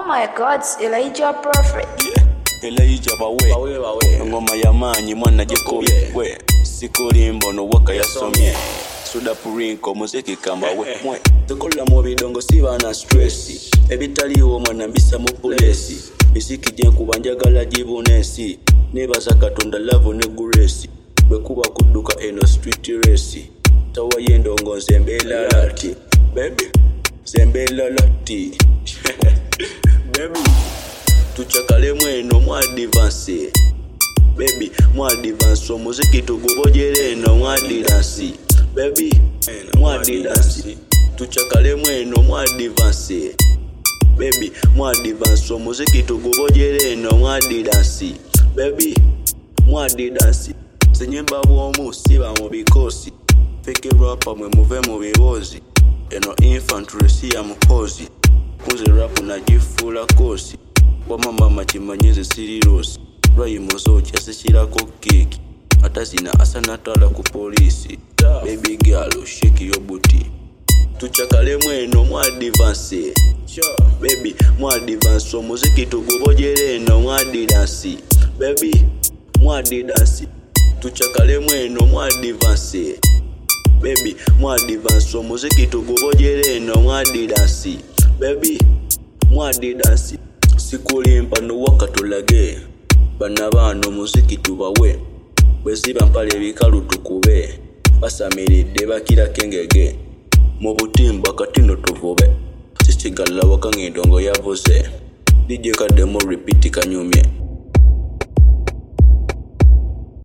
my God, Elijah Prophet. Elijah bawe ngoma ya manyi mwana jekobye we sikulimbo no waka yasomye suda purinko muziki kamba we mwe tukola mu bidongo siba na stress ebitaliwo mwana mbisa mu polisi bisiki je kubanjagala jibunesi nebaza katonda love ne grace bwe kuba kuduka eno street race tawa yendongo nzembela lati baby zembela lati baby tuchakale mweno mwa advance baby mwa advance muziki tugubojere no mwa advance baby mwa advance tuchakale mweno mwa advance baby mwa advance muziki tugubojere no mwa advance baby mwa advance senyemba bwomu siba mu bikosi fake rapper mwe muve mu bibozi eno infantry si ya mukozi kunze rap na jifula kosi kwa mama machimanyeze sirirosi rayimozo kyasishirako kiki atazina asanatala ku polisi baby girl shake your booty tuchakale mweno mwa advance baby mwa advance muziki tugubojere no mwa advance baby mwa advance tuchakale mweno mwa advance baby mwa advance muziki tugubojere no mwa advance baby mwa advance sikulimpa no wakatulage bana bano muziki tubawe bweziba mpale bikalu tukube basamiridde bakira kengege mu butimba katino tuvobe kisigala wakang'endongo yavuze DJ kademo repeat kanyumye